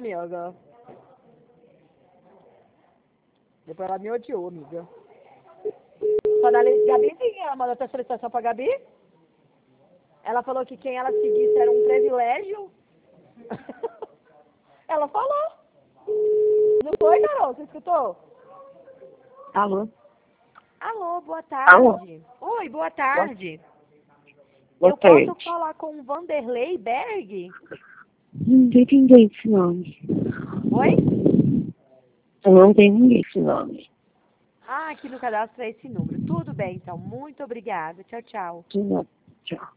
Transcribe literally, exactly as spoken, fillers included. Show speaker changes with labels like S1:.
S1: amiga. Depois ela me odiou, amiga. Quando a Gabizinha, ela mandou a solicitação pra Gabi. Ela falou que quem ela seguisse era um privilégio. Ela falou. Não foi, Carol? Você escutou?
S2: Alô?
S1: Alô, boa tarde.
S2: Alô?
S1: Oi, boa tarde.
S2: Boa
S1: Eu
S2: tarde.
S1: posso falar com o Vanderlei Berg?
S2: Não tem ninguém esse nome.
S1: Oi?
S2: Eu não tenho ninguém esse nome.
S1: Ah, aqui no cadastro é esse número. Tudo bem, então. Muito obrigada. Tchau, tchau.
S2: Tchau.